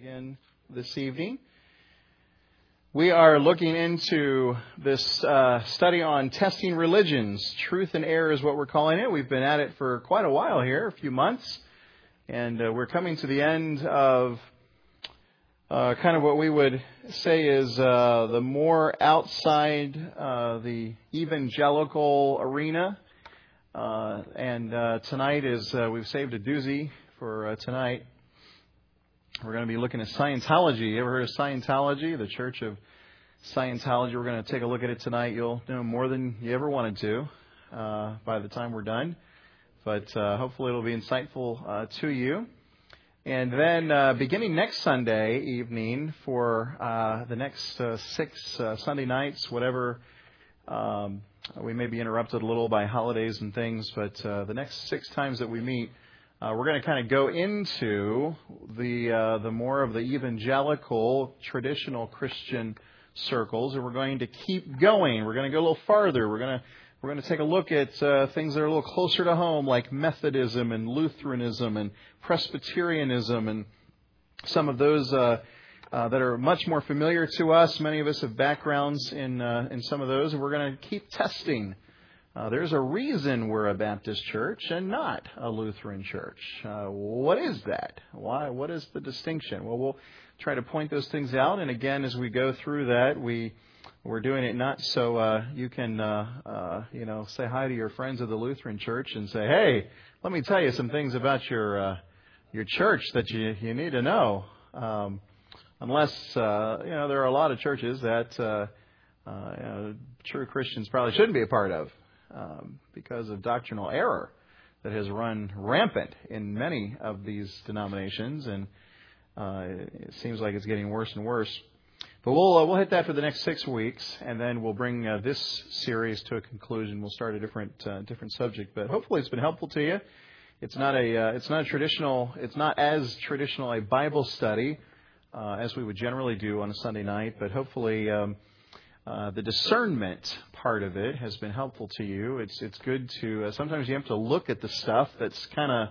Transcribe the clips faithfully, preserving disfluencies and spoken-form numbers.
again this evening. We are looking into this uh, study on testing religions. Truth and error is what we're calling it. We've been at it for quite a while here, a few months. And uh, we're coming to the end of uh, kind of what we would say is uh, the more outside uh, the evangelical arena. Uh, and uh, tonight is, uh, we've saved a doozy for uh, tonight. We're going to be looking at Scientology. You ever heard of Scientology? The Church of Scientology. We're going to take a look at it tonight. You'll know more than you ever wanted to uh, by the time we're done. But uh, hopefully it'll be insightful uh, to you. And then uh, beginning next Sunday evening for uh, the next uh, six uh, Sunday nights, whatever, um, we may be interrupted a little by holidays and things, but uh, the next six times that we meet, Uh, we're going to kind of go into the uh, the more of the evangelical, traditional Christian circles, and we're going to keep going. We're going to go a little farther. We're going to we're going to take a look at uh, things that are a little closer to home, like Methodism and Lutheranism and Presbyterianism, and some of those uh, uh, that are much more familiar to us. Many of us have backgrounds in uh, in some of those, and we're going to keep testing. Uh, there's a reason we're a Baptist church and not a Lutheran church. Uh, what is that? Why? What is the distinction? Well, we'll try to point those things out. And again, as we go through that, we we're doing it not so uh, you can uh, uh, you know say hi to your friends of the Lutheran church and say, hey, let me tell you some things about your uh, your church that you you need to know. Um, unless uh, you know there are a lot of churches that uh, uh, you know, true Christians probably shouldn't be a part of. Um, because of doctrinal error that has run rampant in many of these denominations, and uh, it seems like it's getting worse and worse. But we'll uh, we'll hit that for the next six weeks, and then we'll bring uh, this series to a conclusion. We'll start a different uh, different subject, but hopefully it's been helpful to you. It's not a uh, it's not a traditional it's not as traditional a Bible study uh, as we would generally do on a Sunday night, but hopefully. Um, Uh, the discernment part of it has been helpful to you. It's it's good to uh, sometimes you have to look at the stuff that's kind of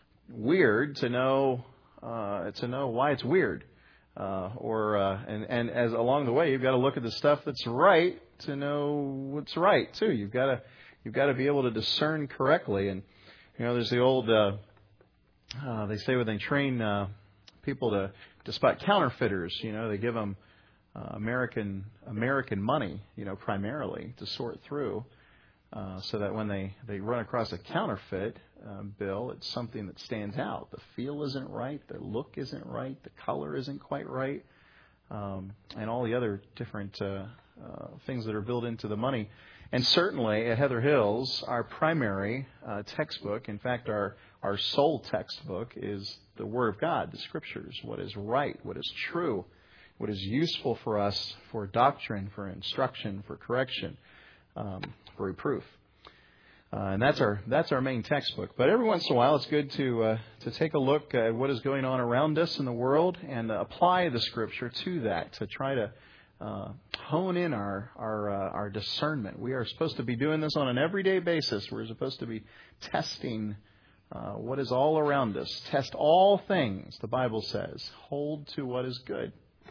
weird to know uh, to know why it's weird, uh, or uh, and and as along the way you've got to look at the stuff that's right to know what's right too. You've got to you've got to be able to discern correctly. And you know, there's the old uh, uh, they say when they train uh, people to to spot counterfeiters. You know, they give them. Uh, American American money, you know, primarily to sort through, uh, so that when they, they run across a counterfeit uh, bill, it's something that stands out. The feel isn't right, the look isn't right, the color isn't quite right, um, and all the other different uh, uh, things that are built into the money. And certainly at Heather Hills, our primary uh, textbook, in fact, our our sole textbook is the Word of God, the Scriptures, what is right, what is true. What is useful for us for doctrine, for instruction, for correction, um, for reproof, uh, and that's our that's our main textbook. But every once in a while, it's good to uh, to take a look at what is going on around us in the world and uh, apply the Scripture to that to try to uh, hone in our our uh, our discernment. We are supposed to be doing this on an everyday basis. We're supposed to be testing uh, what is all around us. Test all things, the Bible says. Hold to what is good.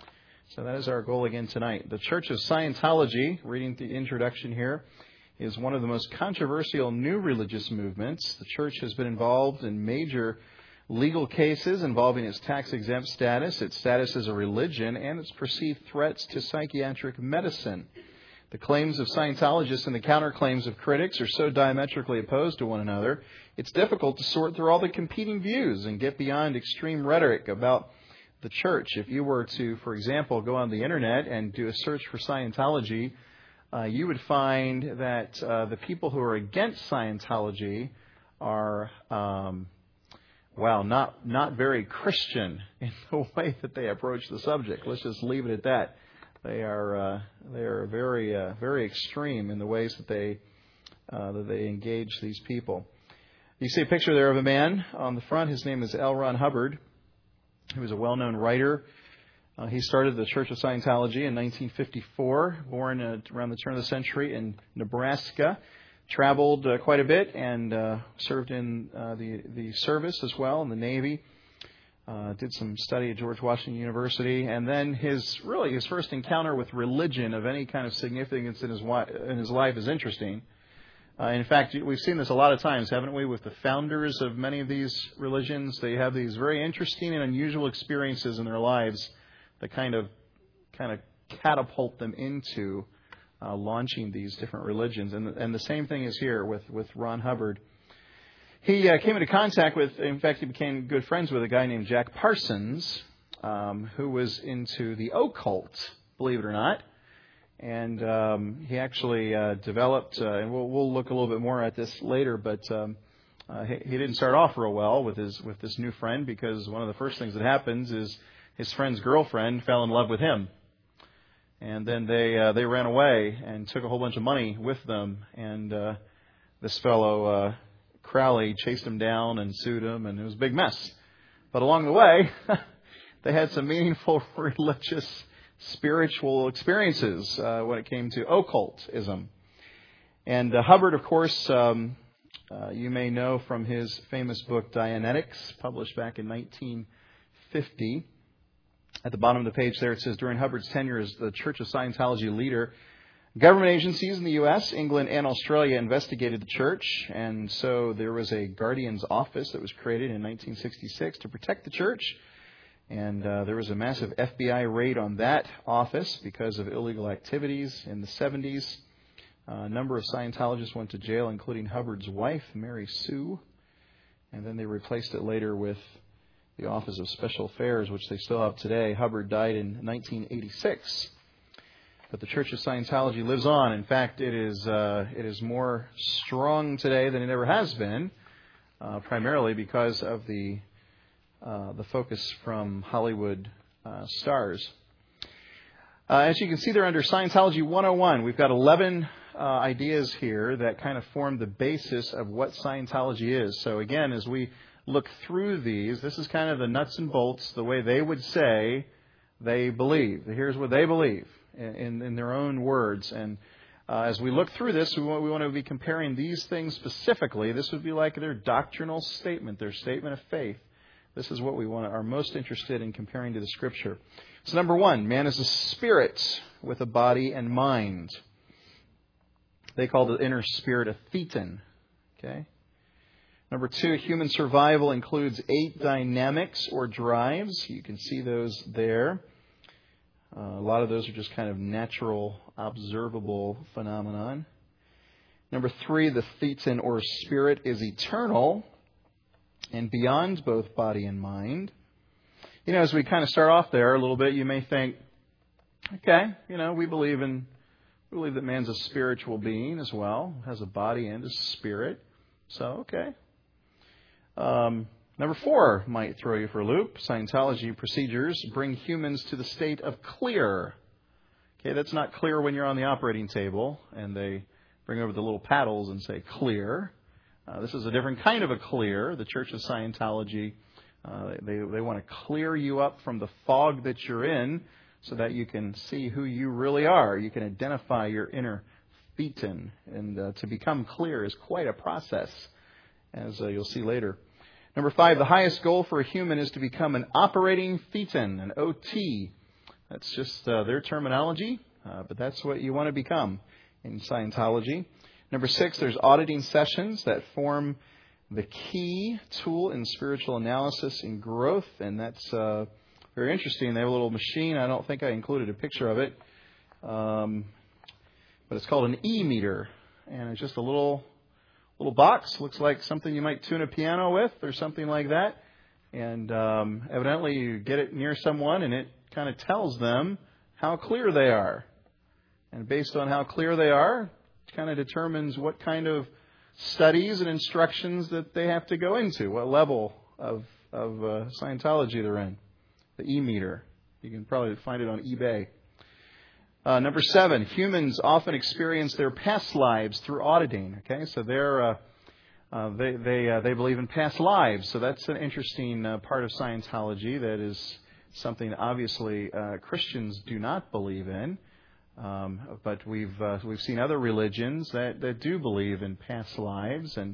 So that is our goal again tonight. The Church of Scientology, reading the introduction here, is one of the most controversial new religious movements. The church has been involved in major legal cases involving its tax-exempt status, its status as a religion, and its perceived threats to psychiatric medicine. The claims of Scientologists and the counterclaims of critics are so diametrically opposed to one another, it's difficult to sort through all the competing views and get beyond extreme rhetoric about the church. If you were to, for example, go on the internet and do a search for Scientology, uh, you would find that uh, the people who are against Scientology are, um, well, not not very Christian in the way that they approach the subject. Let's just leave it at that. They are uh, they are very uh, very extreme in the ways that they uh, that they engage these people. You see a picture there of a man on the front. His name is L. Ron Hubbard. He was a well-known writer. Uh, he started the Church of Scientology in nineteen fifty-four, born uh, around the turn of the century in Nebraska. Traveled uh, quite a bit and uh, served in uh, the, the service as well, in the Navy. Uh, did some study at George Washington University, and then his really his first encounter with religion of any kind of significance in his wi- in his life is interesting. Uh, in fact, we've seen this a lot of times, haven't we, with the founders of many of these religions? They have these very interesting and unusual experiences in their lives that kind of kind of catapult them into uh, launching these different religions. And and the same thing is here with with Ron Hubbard. He uh, came into contact with, in fact, he became good friends with a guy named Jack Parsons, um, who was into the occult, believe it or not. And um, he actually uh, developed, uh, and we'll, we'll look a little bit more at this later, but um, uh, he, he didn't start off real well with his with this new friend, because one of the first things that happens is his friend's girlfriend fell in love with him. And then they uh, they ran away and took a whole bunch of money with them. And uh, this fellow... Uh, Crowley chased him down and sued him, and it was a big mess. But along the way, they had some meaningful religious, spiritual experiences uh, when it came to occultism. And uh, Hubbard, of course, um, uh, you may know from his famous book Dianetics, published back in nineteen fifty. At the bottom of the page there, it says, during Hubbard's tenure as the Church of Scientology leader, government agencies in the U S, England, and Australia investigated the church, and so there was a guardian's office that was created in nineteen sixty-six to protect the church, and uh, there was a massive F B I raid on that office because of illegal activities in the seventies. Uh, a number of Scientologists went to jail, including Hubbard's wife, Mary Sue, and then they replaced it later with the Office of Special Affairs, which they still have today. Hubbard died in nineteen eighty-six. But the Church of Scientology lives on. In fact, it is uh, it is more strong today than it ever has been, uh, primarily because of the uh, the focus from Hollywood uh, stars. Uh, as you can see there under Scientology one oh one, we've got eleven uh, ideas here that kind of form the basis of what Scientology is. So again, as we look through these, this is kind of the nuts and bolts, the way they would say they believe. Here's what they believe. In, in their own words. And uh, as we look through this, we want, we want to be comparing these things specifically. This would be like their doctrinal statement, their statement of faith. This is what we want to, are most interested in comparing to the Scripture. So number one, man is a spirit with a body and mind. They call the inner spirit a thetan. Okay. Number two, human survival includes eight dynamics or drives. You can see those there. Uh, a lot of those are just kind of natural, observable phenomenon. Number three, the thetan or spirit is eternal and beyond both body and mind. You know, as we kind of start off there a little bit, you may think, okay, you know, we believe in, we believe that man's a spiritual being as well, has a body and a spirit. So, okay. Um, Number four might throw you for a loop. Scientology procedures bring humans to the state of clear. Okay, that's not clear when you're on the operating table and they bring over the little paddles and say clear. Uh, this is a different kind of a clear. The Church of Scientology, uh, they, they want to clear you up from the fog that you're in so that you can see who you really are. You can identify your inner thetan. And uh, to become clear is quite a process, as uh, you'll see later. Number five, the highest goal for a human is to become an operating thetan, an O T. That's just uh, their terminology, uh, but that's what you want to become in Scientology. Number six, there's auditing sessions that form the key tool in spiritual analysis and growth, and that's uh, very interesting. They have a little machine. I don't think I included a picture of it, um, but it's called an E-meter, and it's just a little... little box, looks like something you might tune a piano with or something like that. And um, evidently you get it near someone and it kind of tells them how clear they are. And based on how clear they are, it kind of determines what kind of studies and instructions that they have to go into, what level of, of uh, Scientology they're in. The E-meter. You can probably find it on eBay. Uh, number seven, humans often experience their past lives through auditing. Okay, so they're uh, uh, they they uh, they believe in past lives. So that's an interesting uh, part of Scientology. That is something obviously uh, Christians do not believe in, um, but we've uh, we've seen other religions that, that do believe in past lives, and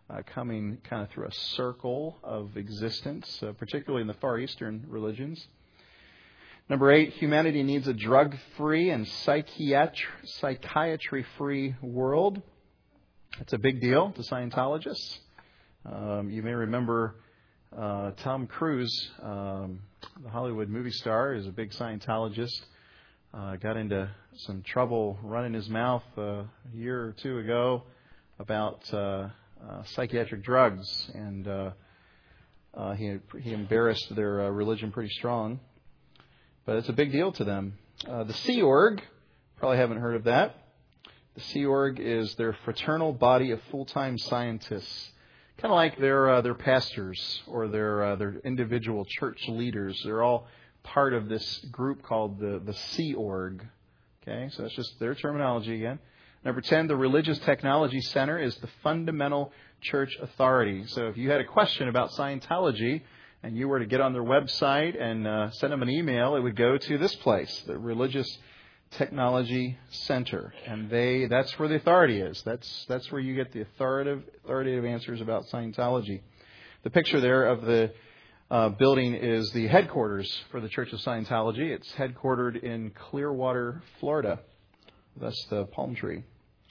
uh, coming kind of through a circle of existence, uh, particularly in the Far Eastern religions. Number eight, humanity needs a drug-free and psychiatry, psychiatry-free world. It's a big deal to Scientologists. Um, you may remember uh, Tom Cruise, um, the Hollywood movie star, is a big Scientologist. Uh, got into some trouble running his mouth uh, a year or two ago about uh, uh, psychiatric drugs, and uh, uh, he he embarrassed their uh, religion pretty strong. But it's a big deal to them. Uh, the Sea Org, probably haven't heard of that. The Sea Org is their fraternal body of full-time scientists, kind of like their uh, their pastors or their uh, their individual church leaders. They're all part of this group called the the Sea Org. Okay, so that's just their terminology again. Number ten, the Religious Technology Center is the fundamental church authority. So if you had a question about Scientology, and you were to get on their website and uh, send them an email, it would go to this place, the Religious Technology Center. And they that's where the authority is. That's that's where you get the authoritative authoritative answers about Scientology. The picture there of the uh, building is the headquarters for the Church of Scientology. It's headquartered in Clearwater, Florida. That's the palm tree.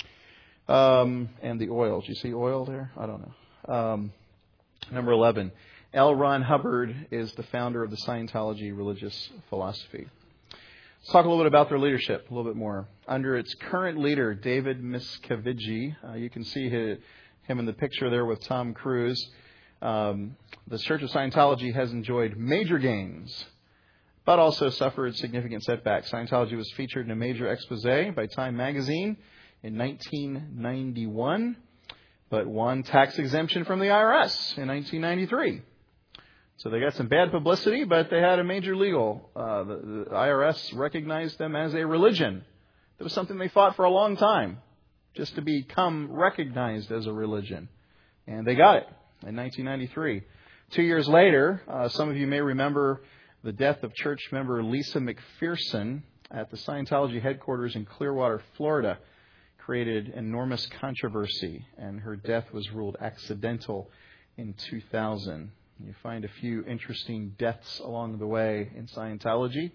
Um, and the oil. Do you see oil there? I don't know. Um, number eleven. L. Ron Hubbard is the founder of the Scientology religious philosophy. Let's talk a little bit about their leadership, a little bit more. Under its current leader, David Miscavige, uh, you can see his, him in the picture there with Tom Cruise. Um, the Church of Scientology has enjoyed major gains, but also suffered significant setbacks. Scientology was featured in a major expose by Time magazine in nineteen ninety-one, but won tax exemption from the I R S in nineteen ninety-three. So they got some bad publicity, but they had a major legal. Uh, the, the I R S recognized them as a religion. It was something they fought for a long time, just to become recognized as a religion. And they got it in nineteen ninety-three. Two years later, uh, some of you may remember the death of church member Lisa McPherson at the Scientology headquarters in Clearwater, Florida. Created enormous controversy, and her death was ruled accidental in two thousand. You find a few interesting deaths along the way in Scientology.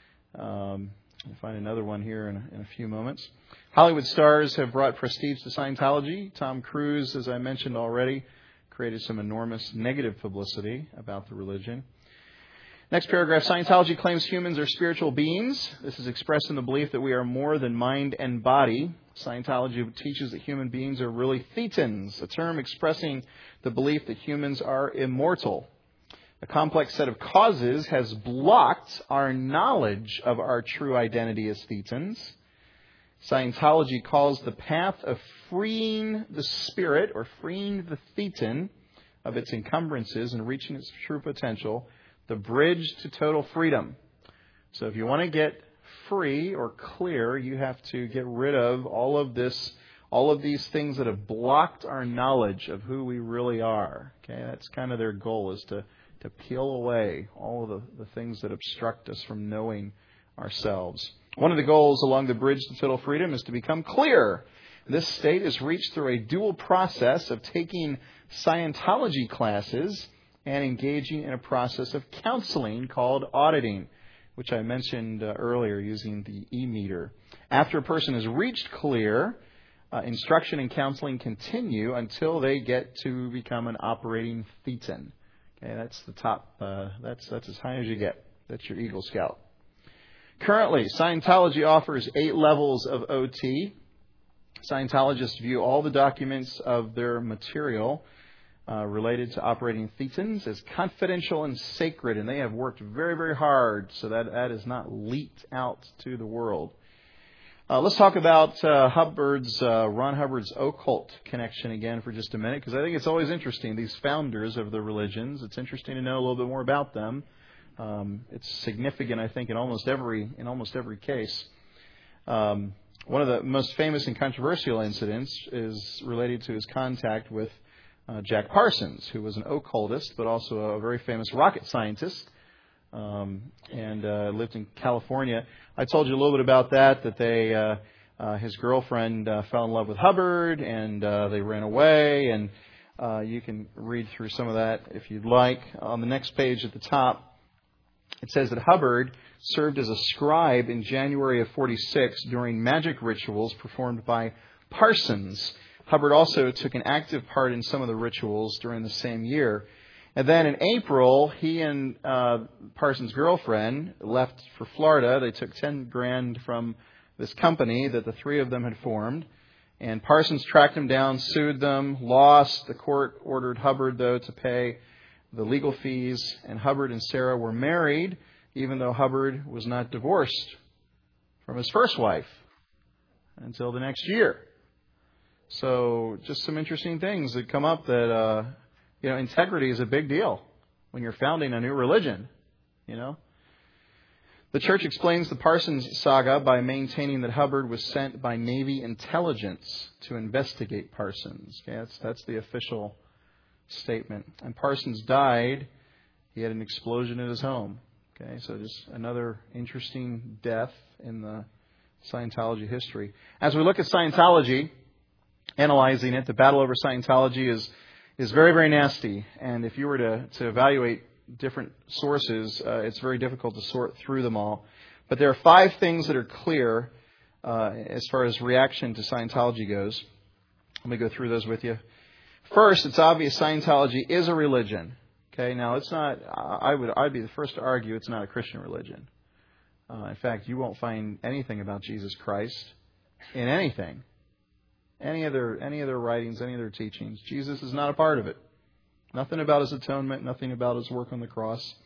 Um, you'll find another one here in a, in a few moments. Hollywood stars have brought prestige to Scientology. Tom Cruise, as I mentioned already, created some enormous negative publicity about the religion. Next paragraph, Scientology claims humans are spiritual beings. This is expressed in the belief that we are more than mind and body. Scientology teaches that human beings are really thetans, a term expressing the belief that humans are immortal. A complex set of causes has blocked our knowledge of our true identity as thetans. Scientology calls the path of freeing the spirit, or freeing the thetan, of its encumbrances and reaching its true potential, the bridge to total freedom. So if you want to get free or clear, you have to get rid of all of this, all of these things that have blocked our knowledge of who we really are. Okay, that's kind of their goal, is to, to peel away all of the, the things that obstruct us from knowing ourselves. One of the goals along the bridge to total freedom is to become clear. This state is reached through a dual process of taking Scientology classes and engaging in a process of counseling called auditing, which I mentioned uh, earlier using the e-meter. After a person has reached clear, uh, instruction and counseling continue until they get to become an operating thetan. Okay, that's the top. Uh, that's that's as high as you get. That's your Eagle Scout. Currently, Scientology offers eight levels of O T. Scientologists view all the documents of their material Uh, related to operating thetans as confidential and sacred, and they have worked very, very hard so that that is not leaked out to the world. Uh, let's talk about uh, Hubbard's, uh, Ron Hubbard's occult connection again for just a minute, because I think it's always interesting, these founders of the religions. It's interesting to know a little bit more about them. Um, it's significant, I think, in almost every in almost every case. Um, one of the most famous and controversial incidents is related to his contact with uh, Jack Parsons, who was an occultist, but also a very famous rocket scientist. Um, and uh, lived in California. I told you a little bit about that, that they, uh, uh, his girlfriend uh, fell in love with Hubbard, and uh, they ran away, and Uh, you can read through some of that if you'd like. On the next page at the top, it says that Hubbard served as a scribe in January of forty-six during magic rituals performed by Parsons. Hubbard also took an active part in some of the rituals during the same year. And then in April, he and uh, Parsons' girlfriend left for Florida. They took ten grand from this company that the three of them had formed. And Parsons tracked him down, sued them, lost. The court ordered Hubbard, though, to pay the legal fees. And Hubbard and Sarah were married, even though Hubbard was not divorced from his first wife until the next year. So just some interesting things that come up that, uh, you know, integrity is a big deal when you're founding a new religion, you know. The church explains the Parsons saga by maintaining that Hubbard was sent by Navy intelligence to investigate Parsons. Okay, that's, that's the official statement. And Parsons died. He had an explosion at his home. Okay, so just another interesting death in the Scientology history. As we look at Scientology, analyzing it, the battle over Scientology is is very, very nasty. And if you were to, to evaluate different sources, uh, it's very difficult to sort through them all. But there are five things that are clear uh, as far as reaction to Scientology goes. Let me go through those with you. First, it's obvious Scientology is a religion. Okay, now it's not. I would I'd be the first to argue it's not a Christian religion. Uh, in fact, you won't find anything about Jesus Christ in anything, any other any other writings, any other teachings. Jesus is not a part of it. Nothing about His atonement, nothing about His work on the cross.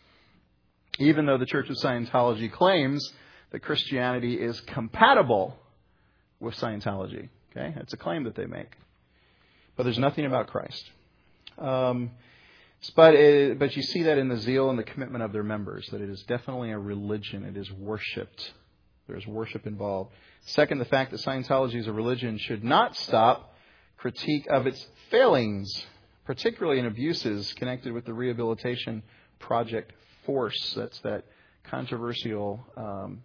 Even though the Church of Scientology claims that Christianity is compatible with Scientology. Okay, it's a claim that they make, but there's nothing about Christ. Um, But it, but you see that in the zeal and the commitment of their members, that it is definitely a religion. It is worshipped. There's worship involved. Second, the fact that Scientology is a religion should not stop critique of its failings, particularly in abuses connected with the Rehabilitation Project Force. That's that controversial um,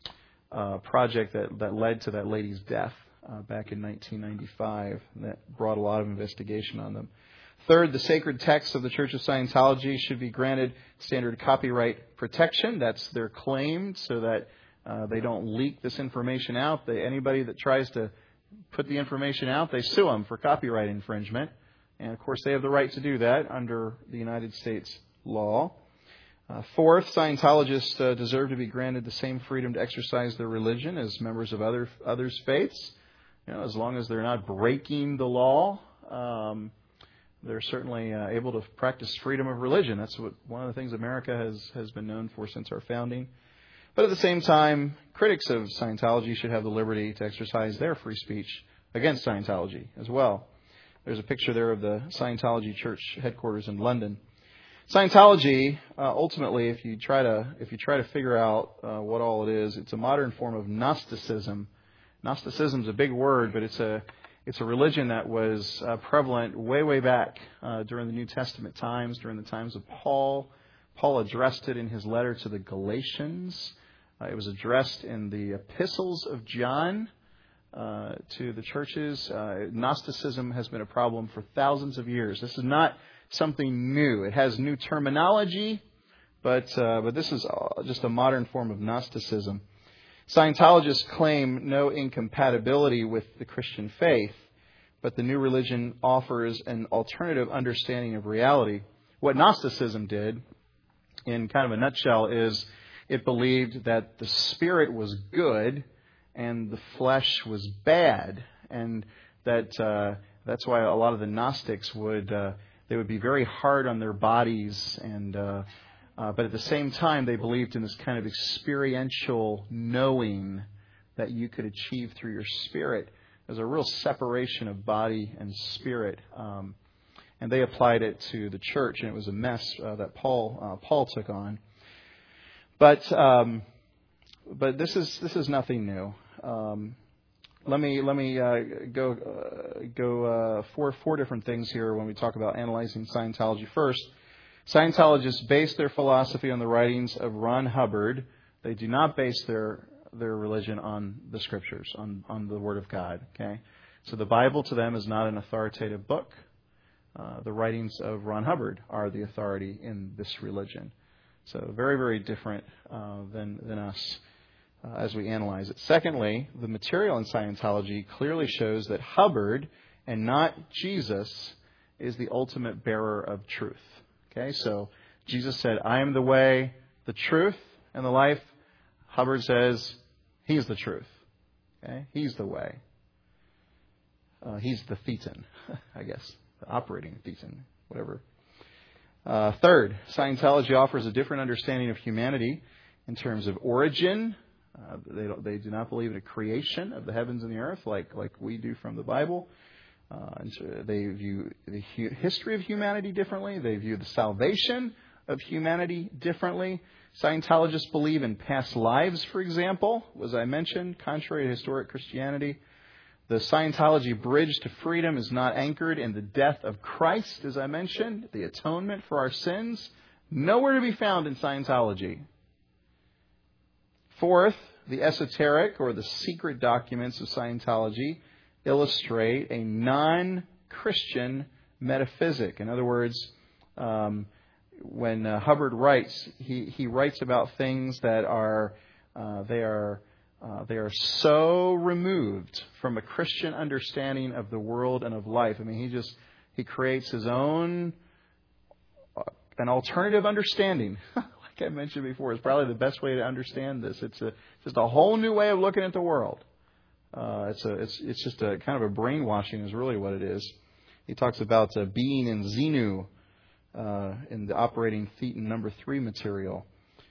uh, project that, that led to that lady's death uh, back in nineteen ninety-five. And that brought a lot of investigation on them. Third, the sacred texts of the Church of Scientology should be granted standard copyright protection. That's their claim, so that uh, they don't leak this information out. They, anybody that tries to put the information out, they sue them for copyright infringement. And, of course, they have the right to do that under the United States law. Uh, fourth, Scientologists uh, deserve to be granted the same freedom to exercise their religion as members of other others' faiths, you know, as long as they're not breaking the law. Um, They're certainly uh, able to practice freedom of religion. That's what one of the things America has, has been known for since our founding. But at the same time, critics of Scientology should have the liberty to exercise their free speech against Scientology as well. There's a picture there of the Scientology church headquarters in London. Scientology, uh, ultimately, if you try to if you try to figure out uh, what all it is, it's a modern form of Gnosticism. Gnosticism is a big word, but it's a It's a religion that was uh, prevalent way, way back uh, during the New Testament times, during the times of Paul. Paul addressed it in his letter to the Galatians. Uh, it was addressed in the epistles of John uh, to the churches. Uh, Gnosticism has been a problem for thousands of years. This is not something new. It has new terminology, but uh, but this is just a modern form of Gnosticism. Scientologists claim no incompatibility with the Christian faith, but the new religion offers an alternative understanding of reality. What Gnosticism did, in kind of a nutshell, is it believed that the spirit was good and the flesh was bad, and that uh, that's why a lot of the Gnostics would uh, they would be very hard on their bodies and. Uh, Uh, but at the same time, they believed in this kind of experiential knowing that you could achieve through your spirit. There's a real separation of body and spirit. Um, and they applied it to the church, and it was a mess uh, that Paul uh, Paul took on. But um, but this is this is nothing new. Um, let me let me uh, go uh, go uh, four four different things here when we talk about analyzing Scientology. First, Scientologists base their philosophy on the writings of Ron Hubbard. They do not base their their religion on the Scriptures, on, on the Word of God. Okay, so the Bible to them is not an authoritative book. uh, the writings of Ron Hubbard are the authority in this religion. So very, very different uh, than, than us uh, as we analyze it. Secondly, the material in Scientology clearly shows that Hubbard and not Jesus is the ultimate bearer of truth. Okay, so Jesus said, I am the way, the truth, and the life. Hubbard says, He's the truth. Okay, He's the way. Uh, he's the thetan, I guess, the operating thetan, whatever. Uh, third, Scientology offers a different understanding of humanity in terms of origin. Uh, they don't, they do not believe in a creation of the heavens and the earth like, like we do from the Bible. Uh, and so they view the hu- history of humanity differently. They view the salvation of humanity differently. Scientologists believe in past lives, for example, as I mentioned, contrary to historic Christianity. The Scientology bridge to freedom is not anchored in the death of Christ, as I mentioned, the atonement for our sins. Nowhere to be found in Scientology. Fourth, the esoteric or the secret documents of Scientology illustrate a non-Christian metaphysic. In other words, um, when uh, Hubbard writes, he, he writes about things that are, uh, they are Uh, they are so removed from a Christian understanding of the world and of life. I mean, he just, he creates his own, uh, an alternative understanding. Like I mentioned before, it's probably the best way to understand this. It's a, just a whole new way of looking at the world. Uh, it's a, it's, it's just a kind of a brainwashing is really what it is. He talks about uh, being in Xenu, uh, in the operating thetan number three material.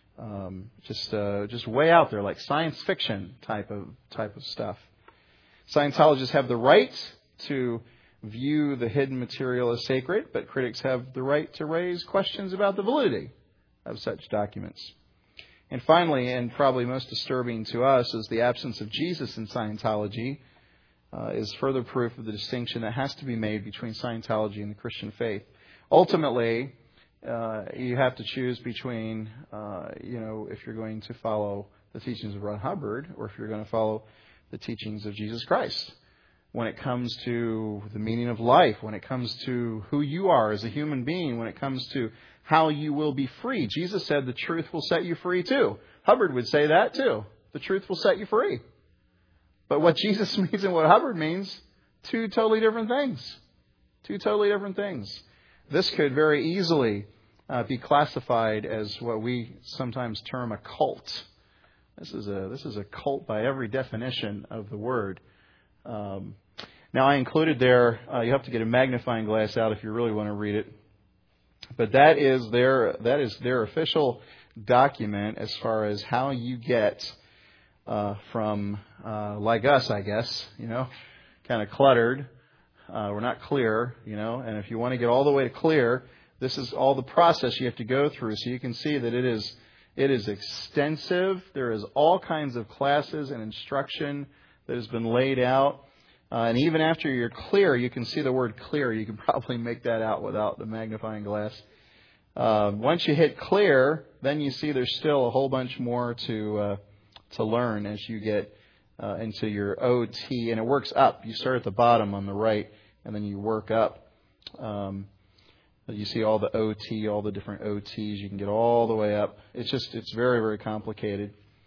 Um, just uh, just way out there, like science fiction type of type of stuff. Scientologists have the right to view the hidden material as sacred, but critics have the right to raise questions about the validity of such documents. And finally, and probably most disturbing to us, is the absence of Jesus in Scientology uh, is further proof of the distinction that has to be made between Scientology and the Christian faith. Ultimately, Uh, you have to choose between, uh, you know, if you're going to follow the teachings of Ron Hubbard or if you're going to follow the teachings of Jesus Christ. When it comes to the meaning of life, when it comes to who you are as a human being, when it comes to how you will be free. Jesus said the truth will set you free too. Hubbard would say that too. The truth will set you free. But what Jesus means and what Hubbard means, two totally different things. Two totally different things. This could very easily uh, be classified as what we sometimes term a cult. This is a this is a cult by every definition of the word. Um, now, I included there. Uh, you have to get a magnifying glass out if you really want to read it. But that is their that is their official document as far as how you get uh, from uh, like us, I guess, you know, kind of cluttered. Uh, we're not clear, you know, and if you want to get all the way to clear, this is all the process you have to go through. So you can see that it is it is extensive. There is all kinds of classes and instruction that has been laid out. Uh, and even after you're clear, you can see the word clear. You can probably make that out without the magnifying glass. Uh, once you hit clear, then you see there's still a whole bunch more to uh, to learn as you get uh, into your O T. And it works up. You start at the bottom on the right, and then you work up. Um, you see all the O T, all the different O Ts. You can get all the way up. It's just, it's very, very complicated.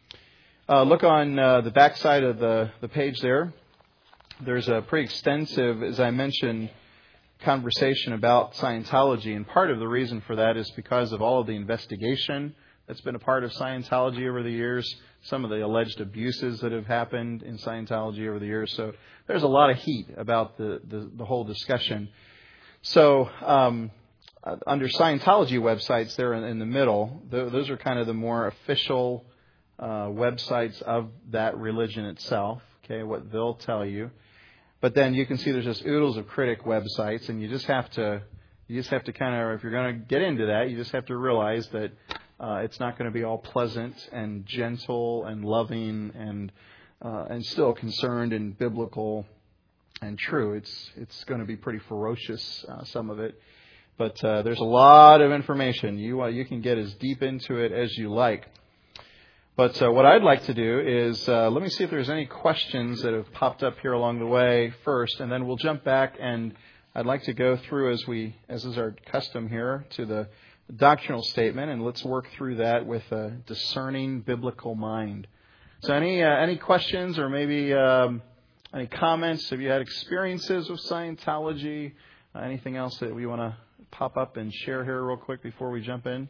Uh, look on uh, the back side of the, the page there. There's a pretty extensive, as I mentioned, conversation about Scientology. And part of the reason for that is because of all of the investigation that's been a part of Scientology over the years, some of the alleged abuses that have happened in Scientology over the years. So there's a lot of heat about the, the, the whole discussion. So um, under Scientology websites there in, in the middle, th- those are kind of the more official uh, websites of that religion itself, okay, what they'll tell you. But then you can see there's just oodles of critic websites, and you just have to, you just have to kind of, if you're going to get into that, you just have to realize that uh, it's not going to be all pleasant and gentle and loving and uh, and still concerned and biblical and true. It's it's going to be pretty ferocious, uh, some of it. But uh, there's a lot of information. You uh, you can get as deep into it as you like. But uh, what I'd like to do is, uh, let me see if there's any questions that have popped up here along the way first, and then we'll jump back and I'd like to go through, as we, as is our custom here, to the doctrinal statement, and let's work through that with a discerning biblical mind. So, any uh, any questions or maybe um, any comments? Have you had experiences with Scientology? Uh, anything else that we want to pop up and share here real quick before we jump in?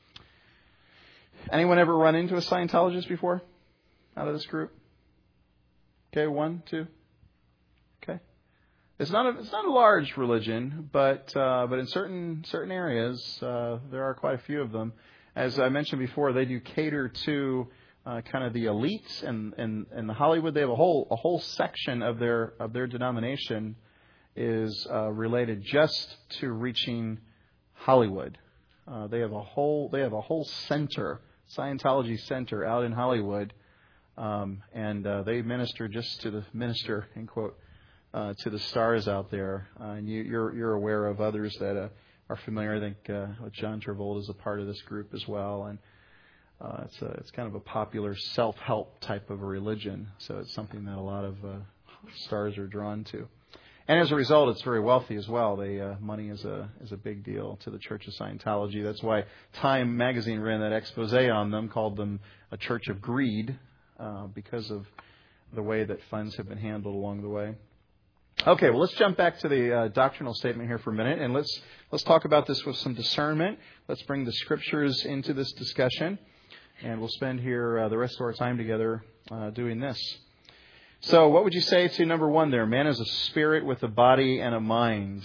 Anyone ever run into a Scientologist before out of this group? Okay, one, two. Okay, it's not a it's not a large religion, but uh, but in certain certain areas uh, there are quite a few of them. As I mentioned before, they do cater to uh, kind of the elites, and and and the Hollywood. They have a whole a whole section of their of their denomination is uh, related just to reaching Hollywood. Uh, they have a whole they have a whole center, Scientology center out in Hollywood. Um, and uh, they minister just to the minister, in quote, uh, to the stars out there. Uh, and you, you're you're aware of others that uh, are familiar. I think uh, John Travolta is a part of this group as well, and uh, it's a, it's kind of a popular self-help type of a religion. So it's something that a lot of uh, stars are drawn to. And as a result, it's very wealthy as well. They uh, money is a is a big deal to the Church of Scientology. That's why Time magazine ran that expose on them, called them a church of greed. Uh, because of the way that funds have been handled along the way. Okay, well, let's jump back to the uh, doctrinal statement here for a minute, and let's let's talk about this with some discernment. Let's bring the Scriptures into this discussion, and we'll spend here uh, the rest of our time together uh, doing this. So, what would you say to number one there? Man is a spirit with a body and a mind.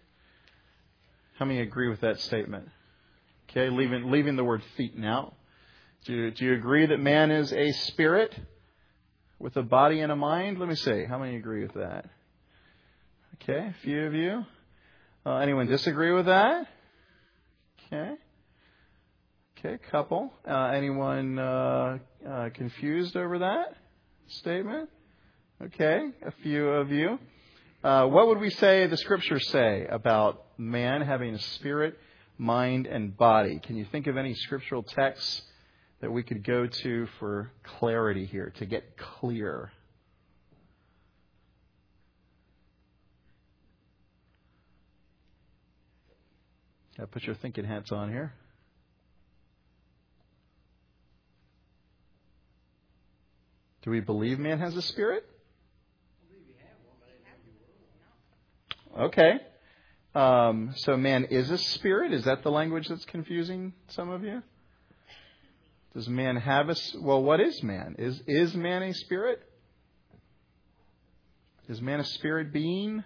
How many agree with that statement? Okay, leaving leaving the word feet out. Do you, do you agree that man is a spirit with a body and a mind? Let me see. How many agree with that? Okay, a few of you. Uh, anyone disagree with that? Okay. Okay, a couple. Uh, anyone uh, uh, confused over that statement? Okay, a few of you. Uh, what would we say the Scriptures say about man having a spirit, mind, and body? Can you think of any scriptural texts that we could go to for clarity here, to get clear? Got to put your thinking hats on here. Do we believe man has a spirit? Okay. Um, so man is a spirit? Is that the language that's confusing some of you? Does man have a... Well, what is man? Is is man a spirit? Is man a spirit being?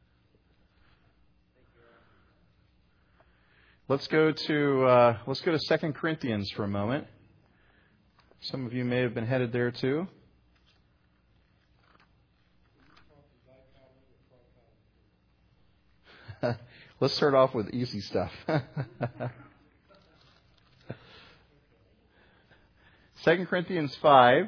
Let's go to uh, let's go to Second Corinthians for a moment. Some of you may have been headed there too. Let's start off with easy stuff. Second Corinthians five.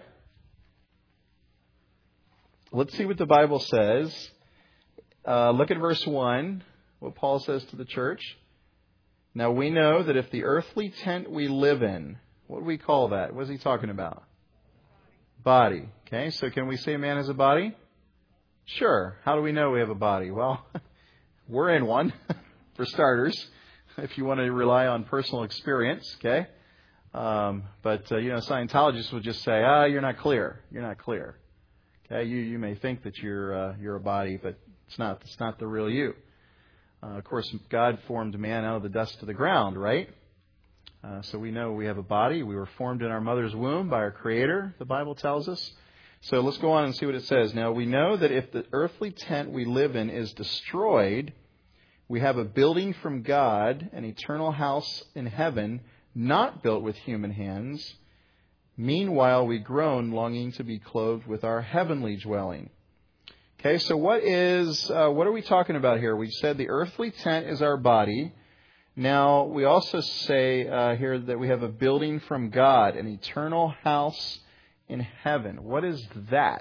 Let's see what the Bible says. Uh, look at verse one, what Paul says to the church. Now we know that if the earthly tent we live in, what do we call that? What is he talking about? Body. Okay, so can we say man has a body? Sure. How do we know we have a body? Well, we're in one, for starters, if you want to rely on personal experience, okay? Um, but, uh, you know, Scientologists will just say, ah, you're not clear. You're not clear. Okay, you, you may think that you're uh, you're a body, but it's not. It's not the real you. Uh, of course, God formed man out of the dust of the ground, right? Uh, so we know we have a body. We were formed in our mother's womb by our Creator, the Bible tells us. So let's go on and see what it says. Now, we know that if the earthly tent we live in is destroyed, we have a building from God, an eternal house in heaven, not built with human hands. Meanwhile, we groan, longing to be clothed with our heavenly dwelling. Okay, so what is uh, what are we talking about here? We said the earthly tent is our body. Now, we also say uh, here that we have a building from God, an eternal house in heaven. What is that?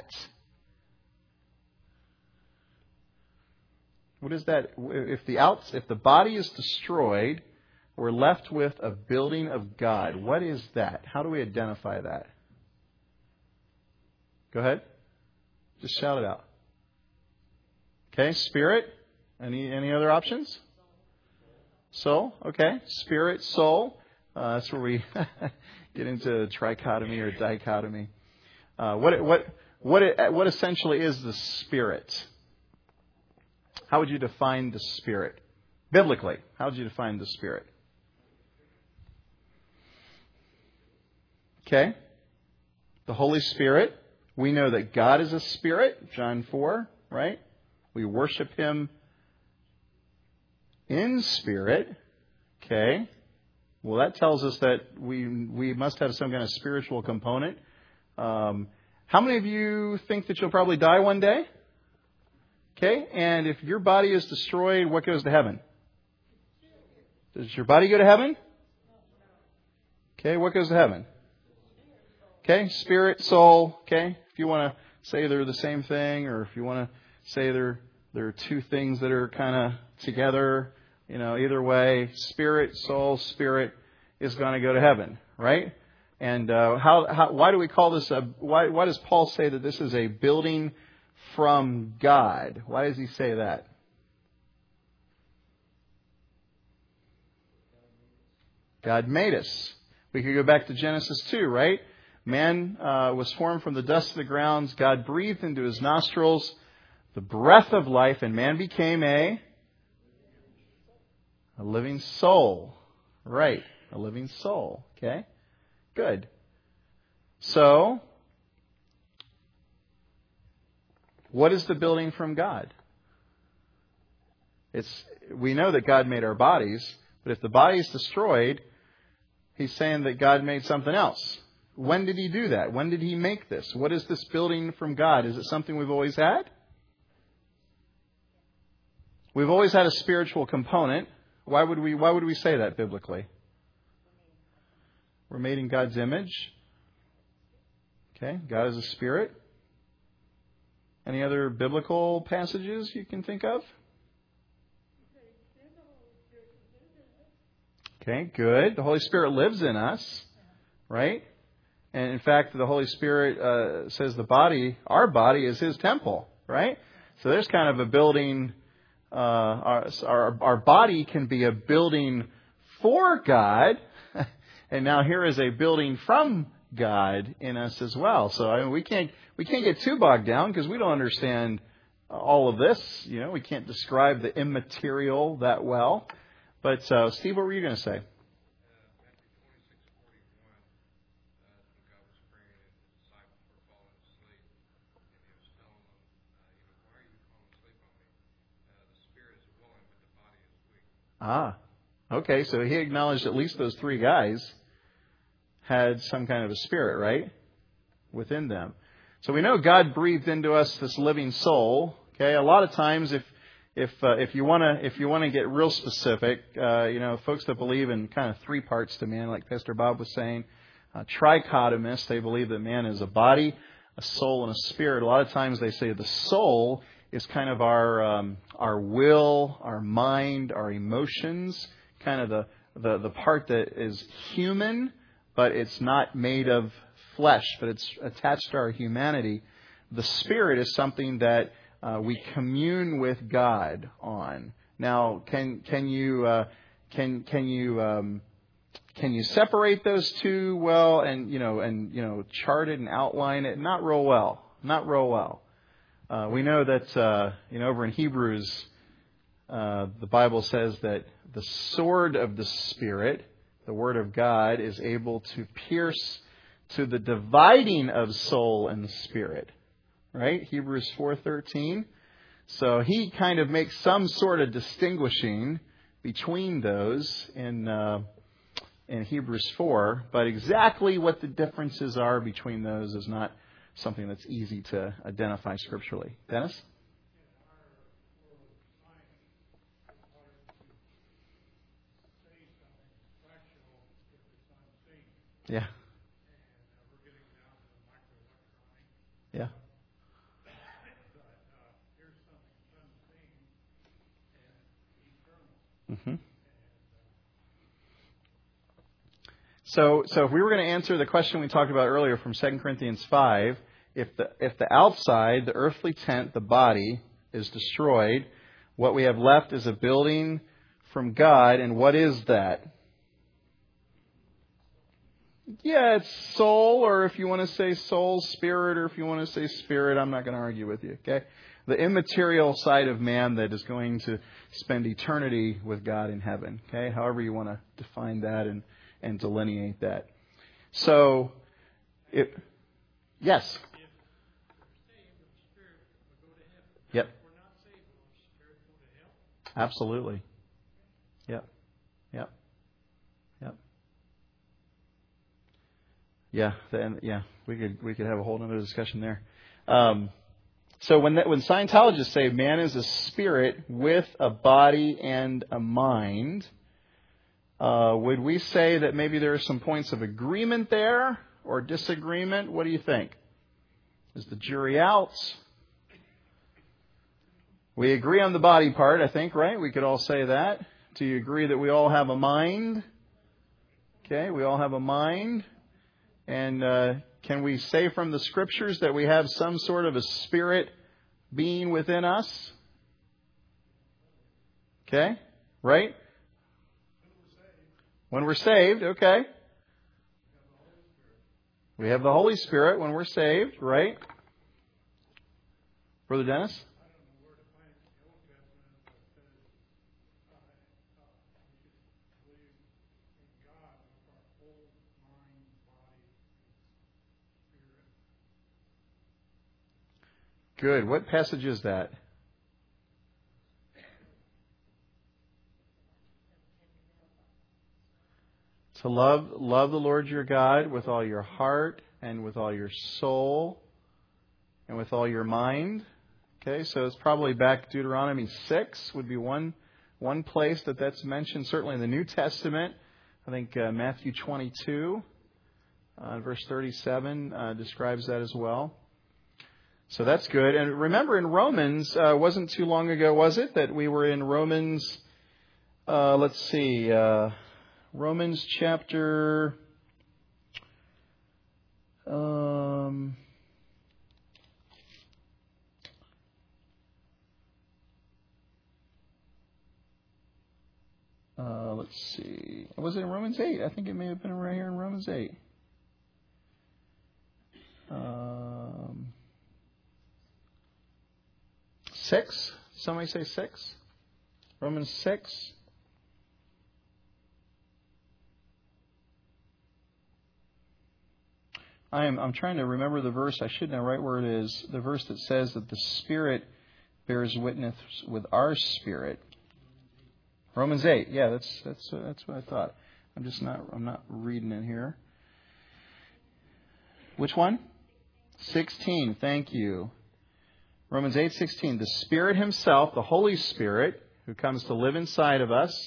What is that? If the outs, if the body is destroyed, we're left with a building of God. What is that? How do we identify that? Go ahead. Just shout it out. Okay, spirit. Any any other options? Soul. Okay. Spirit, soul. Uh, that's where we get into trichotomy or dichotomy. Uh, what what what it, what essentially is the spirit? How would you define the spirit biblically? How would you define the spirit? Okay. The Holy Spirit. We know that God is a spirit. John four, right? We worship Him in spirit. Okay. Well, that tells us that we we must have some kind of spiritual component. Um, how many of you think that you'll probably die one day? Okay. And if your body is destroyed, what goes to heaven? Does your body go to heaven? Okay. What goes to heaven? Okay. Spirit, soul. Okay. If you want to say they're the same thing, or if you want to say they're they're two things that are kind of together, you know, either way, spirit, soul, spirit is going to go to heaven, right? And uh, how, how why do we call this a why why does Paul say that this is a building from God? Why does he say that? God made us. We could go back to Genesis two, right? Man uh, was formed from the dust of the ground. God breathed into his nostrils the breath of life, and man became a a living soul. Right, a living soul. Okay, good. So, what is the building from God? It's we know that God made our bodies, but if the body is destroyed, He's saying that God made something else. When did He do that? When did He make this? What is this building from God? Is it something we've always had? We've always had a spiritual component. Why would we why would we say that biblically? We're made in God's image. Okay, God is a spirit. Any other biblical passages you can think of? Okay, good. The Holy Spirit lives in us, right? And in fact, the Holy Spirit uh, says the body, our body, is His temple, right? So there's kind of a building. Uh, our, our our body can be a building for God, and now here is a building from God in us as well. So I mean, we can't we can't get too bogged down because we don't understand all of this. You know, we can't describe the immaterial that well. But uh, Steve, what were you going to say? Ah, okay. So he acknowledged at least those three guys had some kind of a spirit, right, within them. So we know God breathed into us this living soul. Okay, a lot of times, if if uh, if you want to if you want to get real specific, uh, you know, folks that believe in kind of three parts to man, like Pastor Bob was saying, uh, trichotomists, they believe that man is a body, a soul, and a spirit. A lot of times they say the soul is kind of our um, our will, our mind, our emotions, kind of the, the, the part that is human, but it's not made of flesh, but it's attached to our humanity. The spirit is something that uh, we commune with God on. Now, can can you uh, can can you um, can you separate those two well and you know and you know chart it and outline it? Not real well. Not real well. Uh, we know that, uh, you know, over in Hebrews, uh, the Bible says that the sword of the Spirit, the Word of God, is able to pierce to the dividing of soul and spirit. Right? Hebrews four thirteen. So he kind of makes some sort of distinguishing between those in uh, in Hebrews four, but exactly what the differences are between those is not something that's easy to identify scripturally. Dennis? Yeah. Yeah. Mm-hmm. So, so if we were going to answer the question we talked about earlier from Second Corinthians five, if the if the outside, the earthly tent, the body, is destroyed, What we have left is a building from God, and what is that? Yeah, it's soul, or if you want to say soul, spirit, or if you want to say spirit, I'm not going to argue with you, okay? The immaterial side of man that is going to spend eternity with God in heaven, okay? However you want to define that and, and delineate that. So, it, yes? Yep. Absolutely. Yep. Yep. Yep. Yeah. Then yeah, we could we could have a whole other discussion there. Um, so when that, when Scientologists say man is a spirit with a body and a mind, uh, would we say that maybe there are some points of agreement there or disagreement? What do you think? Is the jury out? We agree on the body part, I think, right? We could all say that. Do you agree that we all have a mind? Okay, we all have a mind. And uh, can we say from the Scriptures that we have some sort of a spirit being within us? Okay, right? When we're saved, okay. We have the Holy Spirit when we're saved, right? Brother Dennis? Good. What passage is that? To love love the Lord your God with all your heart and with all your soul and with all your mind. Okay, so it's probably back Deuteronomy six would be one one place that that's mentioned. Certainly in the New Testament, I think uh, Matthew twenty-two, uh, verse thirty-seven uh, describes that as well. So that's good. And remember, in Romans, uh, wasn't too long ago, was it, that we were in Romans, uh, let's see, uh, Romans chapter, um, uh, let's see, was it in Romans eight? I think it may have been right here in Romans eight. Um... Six? Somebody say six? Romans six? I am I'm trying to remember the verse. I should know right where it is. The verse that says that the Spirit bears witness with our spirit. Romans eight. Yeah, that's that's that's what I thought. I'm just not I'm not reading it here. Which one? sixteen. Thank you. Romans eight sixteen, the Spirit Himself, the Holy Spirit, who comes to live inside of us,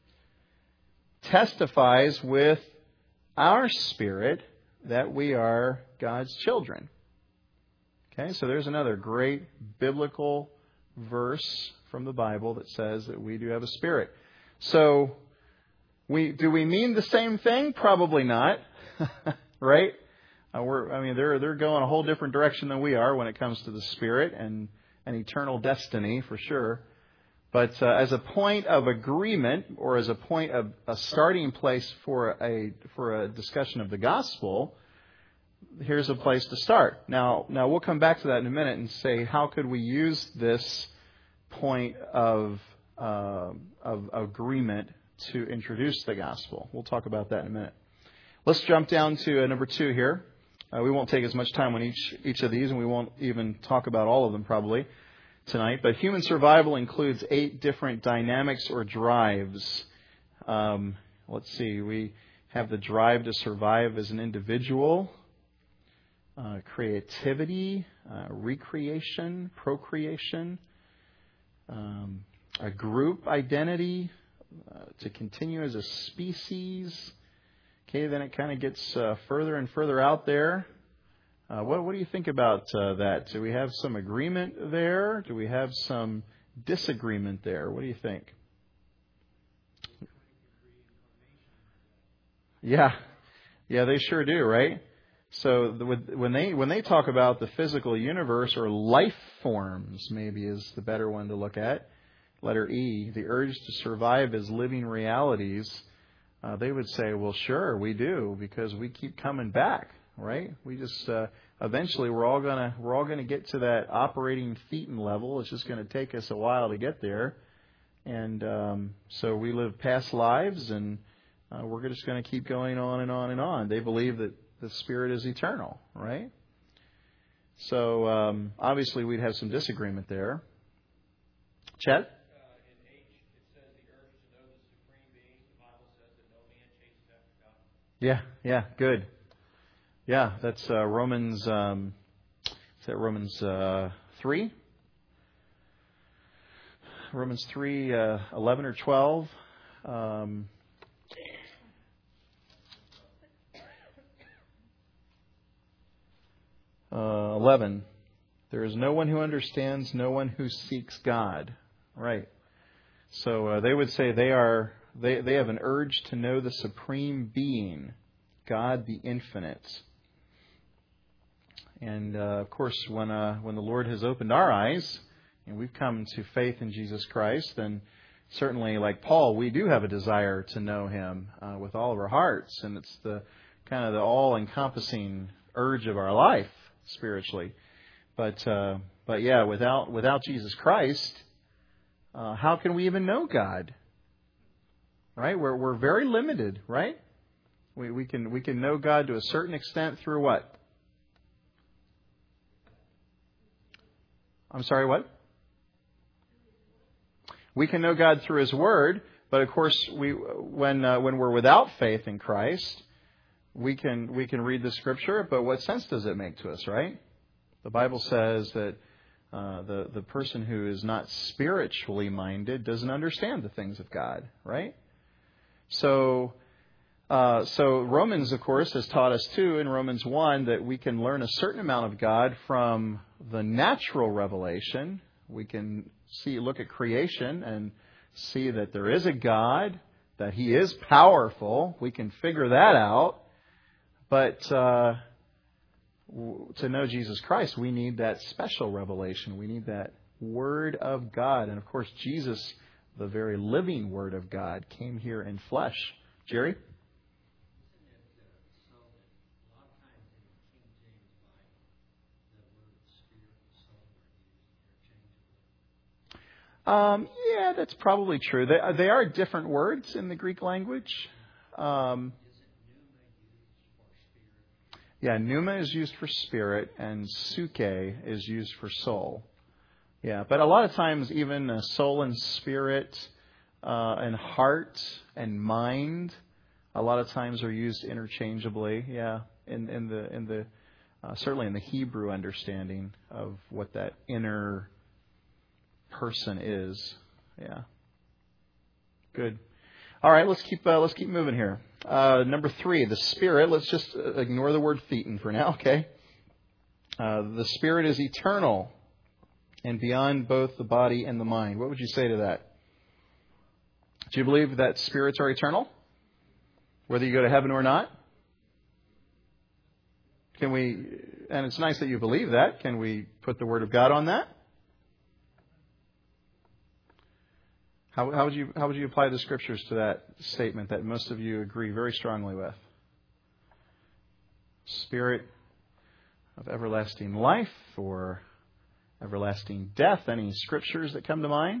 testifies with our spirit that we are God's children. Okay, so there's another great biblical verse from the Bible that says that we do have a spirit. So, we do we mean the same thing? Probably not, right? Uh, we're, I mean, they're they're going a whole different direction than we are when it comes to the Spirit and, and eternal destiny, for sure. But uh, as a point of agreement, or as a point of a starting place for a for a discussion of the gospel, here's a place to start. Now, now we'll come back to that in a minute and say how could we use this point of uh, of agreement to introduce the gospel. We'll talk about that in a minute. Let's jump down to uh, number two here. Uh, we won't take as much time on each each of these, and we won't even talk about all of them probably tonight. But human survival includes eight different dynamics or drives. Um, let's see. We have the drive to survive as an individual, uh, creativity, uh, recreation, procreation, um, a group identity, uh, to continue as a species. Okay, then it kind of gets uh, further and further out there. Uh, what, what do you think about uh, that? Do we have some agreement there? Do we have some disagreement there? What do you think? Yeah, yeah, they sure do, right? So the, when they when they talk about the physical universe, or life forms, maybe is the better one to look at. letter E, the urge to survive as living realities, uh, they would say, well, sure, we do, because we keep coming back, right? We just uh, eventually we're all gonna we're all gonna get to that operating thetan level. It's just going to take us a while to get there, and um, so we live past lives, and uh, we're just going to keep going on and on and on. They believe that the spirit is eternal, right? So um, obviously we'd have some disagreement there. Chet? Yeah, yeah, good. Yeah, that's uh, Romans. Um, is that Romans uh, three? Romans three, uh, eleven or twelve. Um, uh, eleven. There is no one who understands, no one who seeks God. Right. So uh, they would say they are. They, they have an urge to know the supreme being, God the infinite. And uh, of course, when uh, when the Lord has opened our eyes and we've come to faith in Jesus Christ, then certainly, like Paul, we do have a desire to know Him uh, with all of our hearts, and it's the kind of the all-encompassing urge of our life spiritually. But uh, but yeah, without without Jesus Christ, uh, how can we even know God? Right? We're we're very limited, right? We we can we can know God to a certain extent through what? I'm sorry, what? We can know God through His Word, but of course, we when uh, when we're without faith in Christ, we can we can read the Scripture, but what sense does it make to us, right? The Bible says that uh, the the person who is not spiritually minded doesn't understand the things of God, right? So, uh, so Romans, of course, has taught us too in Romans one that we can learn a certain amount of God from the natural revelation. We can see, look at creation and see that there is a God, that He is powerful. We can figure that out. But uh, to know Jesus Christ, we need that special revelation. We need that Word of God. And of course, Jesus, the very living Word of God, came here in flesh. Jerry? Um, yeah, that's probably true. They, they are different words in the Greek language. Um, yeah, pneuma is used for spirit, and suke is used for soul. Yeah, but a lot of times even uh, soul and spirit uh, and heart and mind, a lot of times are used interchangeably. Yeah, in in the in the uh, certainly in the Hebrew understanding of what that inner person is. Yeah. Good. All right, let's keep uh, let's keep moving here. Uh, number three, the Spirit. Let's just ignore the word thetan for now. Okay. Uh, the Spirit is eternal and beyond both the body and the mind. What would you say to that? Do you believe that spirits are eternal, whether you go to heaven or not? Can we? And it's nice that you believe that. Can we put the Word of God on that? How, how would you how would you apply the Scriptures to that statement that most of you agree very strongly with? Spirit of everlasting life or everlasting death? Any Scriptures that come to mind?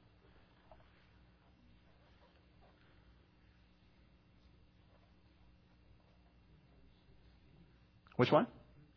Which one?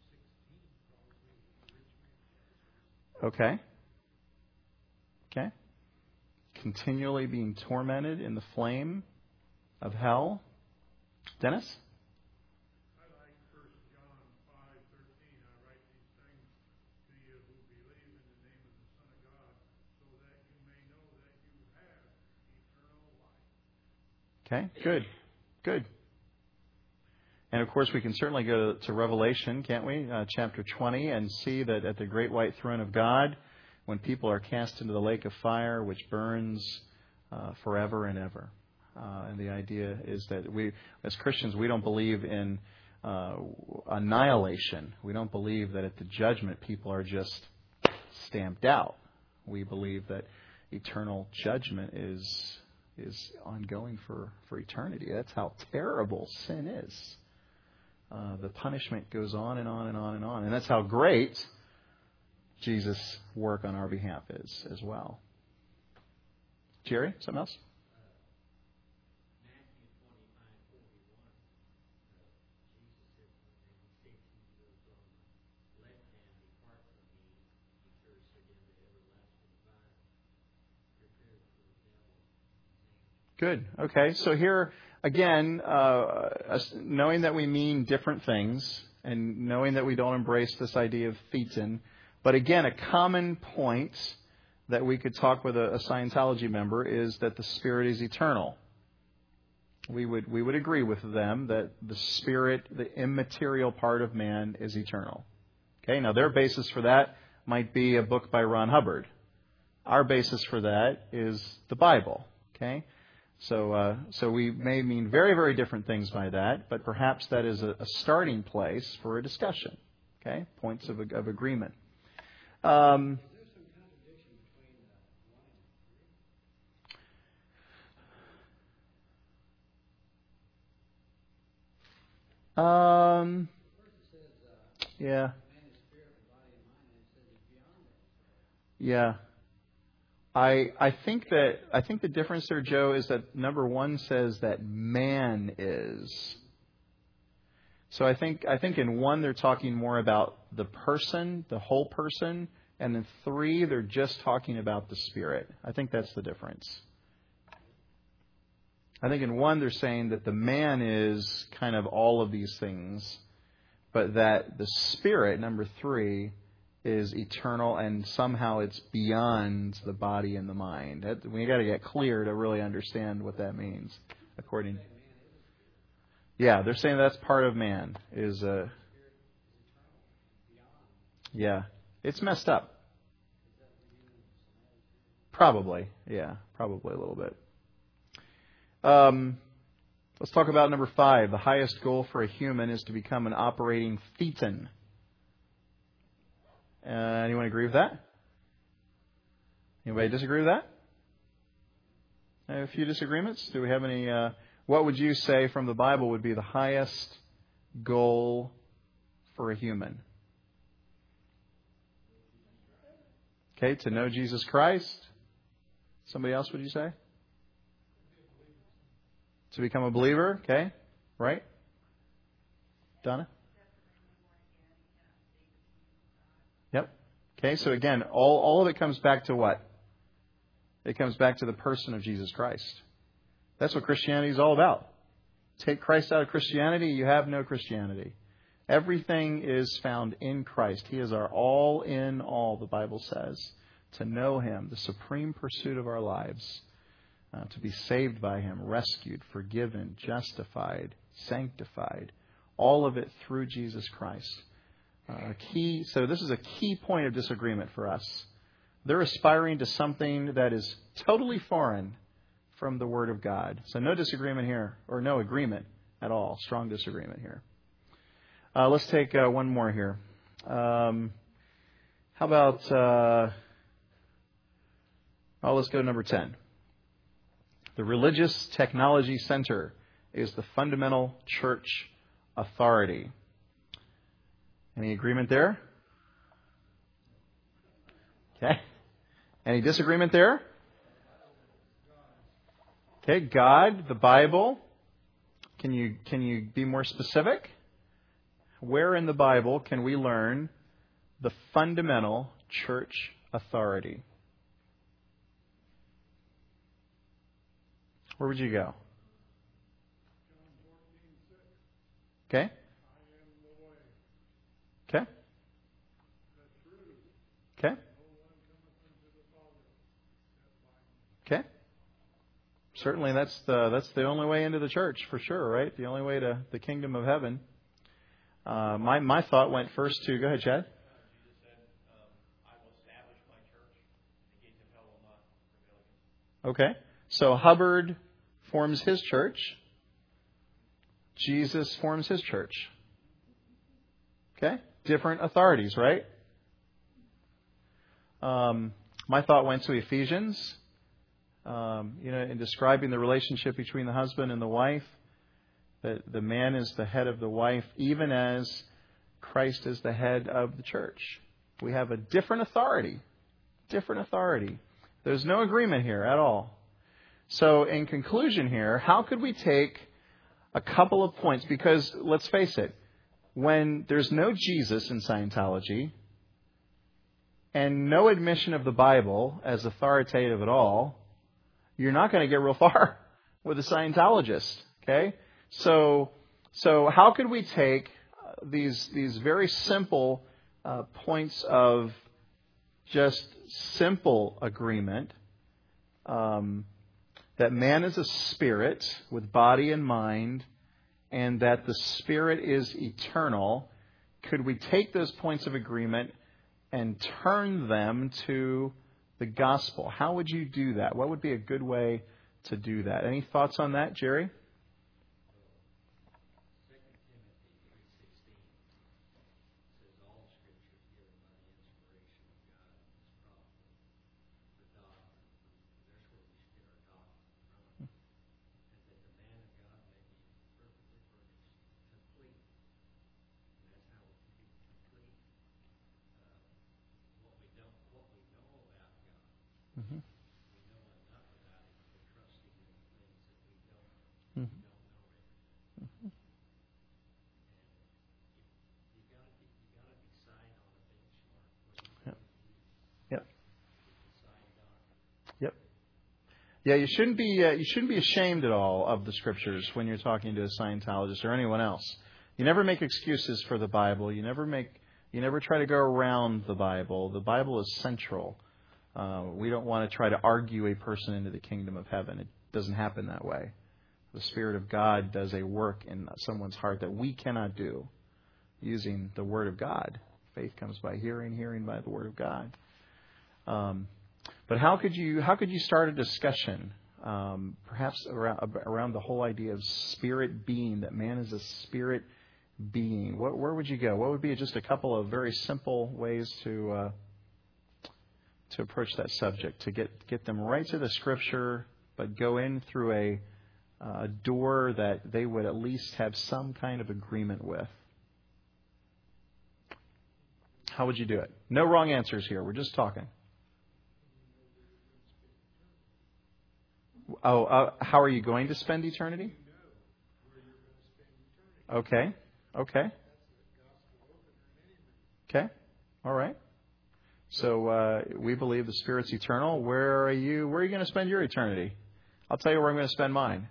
Okay. Okay. Continually being tormented in the flame of hell. Dennis? I like First John five thirteen. I write these things to you who believe in the name of the Son of God, so that you may know that you have eternal life. Okay, good. Good. And of course, we can certainly go to Revelation, can't we? Uh, chapter twenty, and see that at the great white throne of God, when people are cast into the lake of fire, which burns uh, forever and ever. Uh, and the idea is that we, as Christians, we don't believe in uh, annihilation. We don't believe that at the judgment people are just stamped out. We believe that eternal judgment is is ongoing for, for eternity. That's how terrible sin is. Uh, the punishment goes on and on and on and on. And that's how great Jesus' work on our behalf is as well. Jerry, something else? Good. Okay. So here, again, uh, knowing that we mean different things and knowing that we don't embrace this idea of thetan, but again, a common point that we could talk with a, a Scientology member is that the Spirit is eternal. We would we would agree with them that the Spirit, the immaterial part of man, is eternal. Okay. Now, their basis for that might be a book by Ron Hubbard. Our basis for that is the Bible. Okay. So uh, so we may mean very, very different things by that, but perhaps that is a, a starting place for a discussion. Okay, points of, of agreement. Um, um, yeah. Yeah. I I think that I think the difference there, Joe, is that number one says that man is. So I think I think in one they're talking more about the person, the whole person, and in three they're just talking about the Spirit. I think that's the difference. I think in one they're saying that the man is kind of all of these things, but that the Spirit, number three, is eternal and somehow it's beyond the body and the mind. That, we got to get clear to really understand what that means. According, yeah, they're saying that's part of man. Is a, yeah, it's messed up. Probably, yeah, probably a little bit. Um, let's talk about number five. The highest goal for a human is to become an operating thetan. Uh, anyone agree with that? Anybody disagree with that? A few disagreements? Do we have any? Uh, what would you say from the Bible would be the highest goal for a human? Okay, to know Jesus Christ. Somebody else, would you say? To become a believer. Okay, right? Donna? Yep. Okay, so again, all, all of it comes back to what? It comes back to the person of Jesus Christ. That's what Christianity is all about. Take Christ out of Christianity, you have no Christianity. Everything is found in Christ. He is our all in all, the Bible says. To know Him, the supreme pursuit of our lives. Uh, to be saved by Him, rescued, forgiven, justified, sanctified. All of it through Jesus Christ. Uh, key. So this is a key point of disagreement for us. They're aspiring to something that is totally foreign from the Word of God. So no disagreement here, or no agreement at all. Strong disagreement here. Uh, let's take uh, one more here. Um, how about, uh, oh, let's go to number ten. The Religious Technology Center is the fundamental church authority. Any agreement there? Okay. Any disagreement there? Okay, God, the Bible. Can you can you be more specific? Where in the Bible can we learn the fundamental church authority? Where would you go? Okay. Okay. Okay. Okay. Certainly, that's the that's the only way into the church for sure, right? The only way to the kingdom of heaven. Uh, my my thought went first to go ahead, Chad. Jesus said, um, "I will establish my church; the gates of hell will not prevail against it." Okay, so Hubbard forms his church. Jesus forms his church. Okay, different authorities, right? Um, my thought went to Ephesians, um, you know, in describing the relationship between the husband and the wife, that the man is the head of the wife, even as Christ is the head of the church. We have a different authority, different authority. There's no agreement here at all. So in conclusion here, how could we take a couple of points? Because let's face it, when there's no Jesus in Scientology and no admission of the Bible as authoritative at all, you're not going to get real far with a Scientologist. Okay? So, so how could we take these these very simple uh, points of just simple agreement um, that man is a spirit with body and mind, and that the spirit is eternal? Could we take those points of agreement and turn them to the gospel? How would you do that? What would be a good way to do that? Any thoughts on that, Jerry? Mm-hmm. Mm-hmm. Mm-hmm. Yep. Yep. Yep. Yeah, you shouldn't be uh, you shouldn't be ashamed at all of the Scriptures when you're talking to a Scientologist or anyone else. You never make excuses for the Bible. You never make you never try to go around the Bible. The Bible is central. Uh, we don't want to try to argue a person into the kingdom of heaven. It doesn't happen that way. The Spirit of God does a work in someone's heart that we cannot do using the Word of God. Faith comes by hearing, hearing by the Word of God. Um, but how could you how could you start a discussion, um, perhaps around around the whole idea of spirit being, that man is a spirit being? What, where would you go? What would be just a couple of very simple ways to uh, to approach that subject, to get get them right to the Scripture, but go in through a a door that they would at least have some kind of agreement with? How would you do it? No wrong answers here. We're just talking. Oh, uh, how are you going to spend eternity? Okay. Okay. Okay. All right. So uh, we believe the Spirit's eternal. Where are you? Where are you going to spend your eternity? I'll tell you where I'm going to spend mine.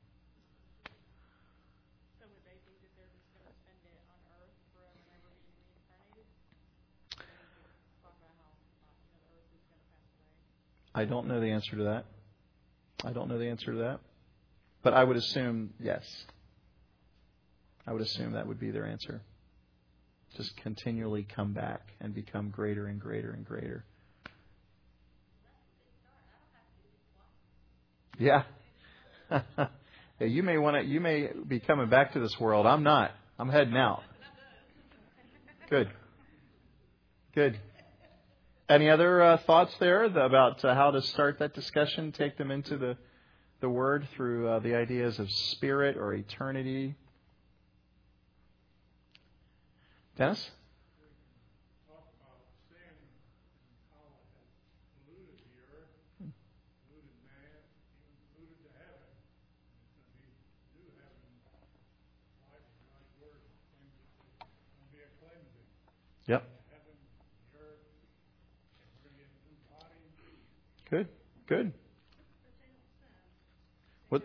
So would they think that they're just going to spend it on earth forever and ever being reincarnated? And just talk about how uh, you know, the earth is going to pass away? I don't know the answer to that. I don't know the answer to that. But I would assume yes. I would assume that would be their answer. Just continually come back and become greater and greater and greater. Yeah. Yeah, you may want to. You may be coming back to this world. I'm not. I'm heading out. Good. Good. Any other uh, thoughts there about uh, how to start that discussion? Take them into the the Word through uh, the ideas of spirit or eternity. Dennis? Talk about sin and how it has polluted the earth, polluted man, even polluted the heaven. It's going to be new heaven, life of God's word. Claims it's going to be a cleansing. Yep. Heaven, the earth, and we're going to get a new body. Good. Good. What?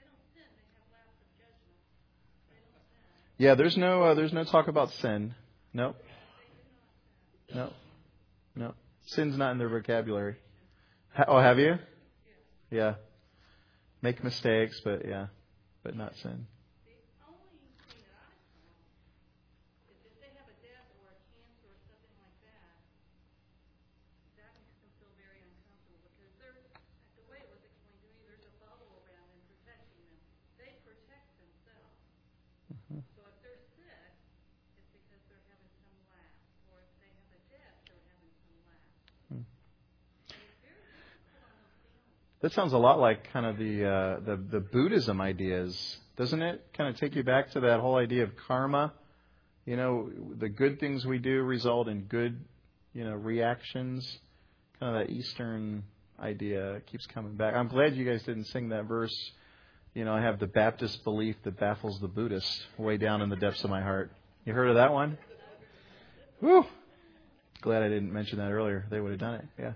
Yeah, there's no uh, there's no talk about sin. No. No. No. Sin's not in their vocabulary. Ha- oh, have you? Yeah. Make mistakes, but yeah, but not sin. The only thing that I found is if they have a death or a cancer or something like that, that makes them feel very uncomfortable because they're, the way it was explained to me, there's a bubble around them protecting them. They protect themselves. Mm-hmm. So if they're sick, it's because they're having some lapse. Or if they have a death, they're having some lapse. Hmm. And That sounds a lot like kind of the, uh, the the Buddhism ideas, doesn't it? Kind of take you back to that whole idea of karma. You know, the good things we do result in good, you know, reactions. Kind of that Eastern idea keeps coming back. I'm glad you guys didn't sing that verse. You know, I have the Baptist belief that baffles the Buddhist way down in the depths of my heart. You heard of that one? Whew. Glad I didn't mention that earlier. They would have done it. Yeah.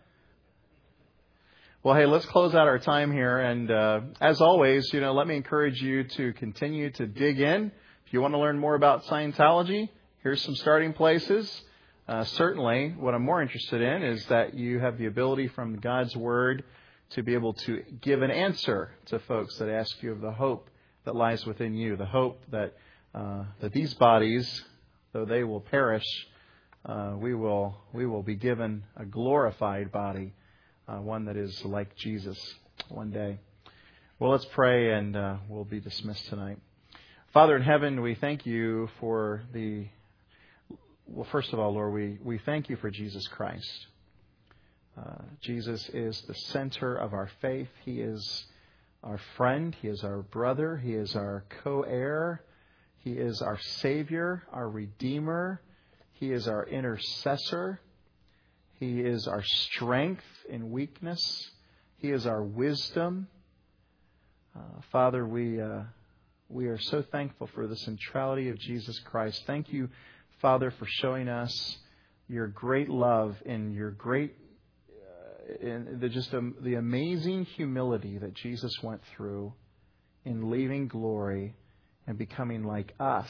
Well, hey, let's close out our time here. And uh, as always, you know, let me encourage you to continue to dig in. If you want to learn more about Scientology, here's some starting places. Uh, certainly, what I'm more interested in is that you have the ability from God's Word to be able to give an answer to folks that ask you of the hope that lies within you, the hope that uh, that these bodies, though they will perish, uh, we will we will be given a glorified body. Uh, one that is like Jesus one day. Well, let's pray and uh, we'll be dismissed tonight. Father in heaven, we thank you for the... Well, first of all, Lord, we, we thank you for Jesus Christ. Uh, Jesus is the center of our faith. He is our friend. He is our brother. He is our co-heir. He is our Savior, our Redeemer. He is our intercessor. He is our strength in weakness. He is our wisdom. Uh, Father, we uh, we are so thankful for the centrality of Jesus Christ. Thank you, Father, for showing us your great love and your great, uh, in the, just um, the amazing humility that Jesus went through in leaving glory and becoming like us,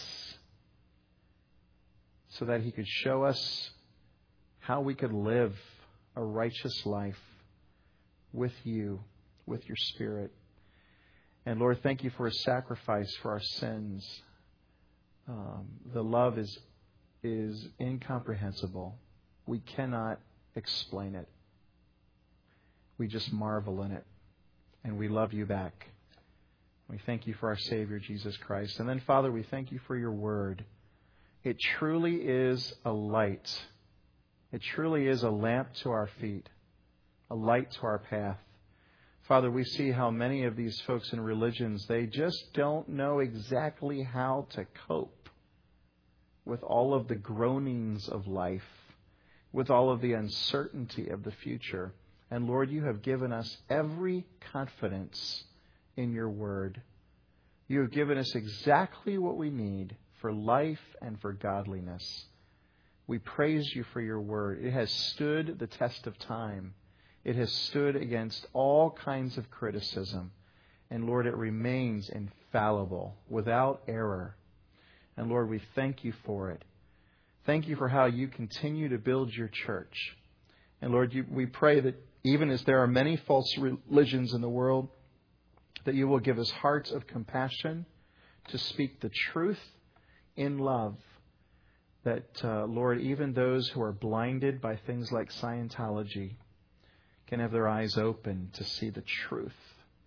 so that He could show us how we could live a righteous life with you, with your Spirit. And Lord, thank you for His sacrifice for our sins. Um, the love is is incomprehensible. We cannot explain it. We just marvel in it. And we love you back. We thank you for our Savior, Jesus Christ. And then, Father, we thank you for your word. It truly is a light. It truly is a lamp to our feet, a light to our path. Father, we see how many of these folks in religions, they just don't know exactly how to cope with all of the groanings of life, with all of the uncertainty of the future. And Lord, you have given us every confidence in your word. You have given us exactly what we need for life and for godliness. We praise you for your word. It has stood the test of time. It has stood against all kinds of criticism. And Lord, it remains infallible, without error. And Lord, we thank you for it. Thank you for how you continue to build your church. And Lord, you, we pray that even as there are many false religions in the world, that you will give us hearts of compassion to speak the truth in love. That, uh, Lord, even those who are blinded by things like Scientology can have their eyes open to see the truth.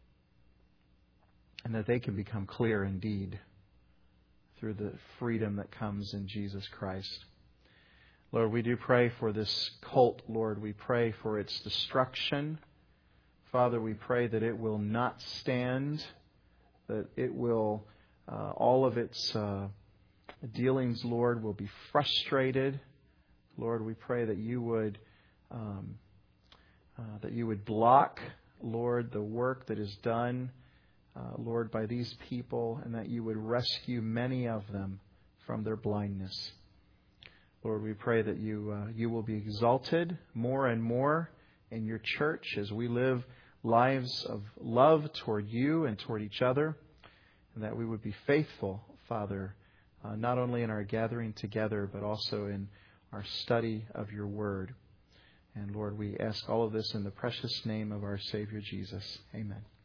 And that they can become clear indeed through the freedom that comes in Jesus Christ. Lord, we do pray for this cult, Lord. We pray for its destruction. Father, we pray that it will not stand, that it will, uh, all of its uh, dealings, Lord, will be frustrated. Lord, we pray that you would um, uh, that you would block, Lord, the work that is done, uh, Lord, by these people, and that you would rescue many of them from their blindness. Lord, we pray that you uh, you will be exalted more and more in your church as we live lives of love toward you and toward each other, and that we would be faithful, Father, Uh, not only in our gathering together, but also in our study of your word. And Lord, we ask all of this in the precious name of our Savior Jesus. Amen.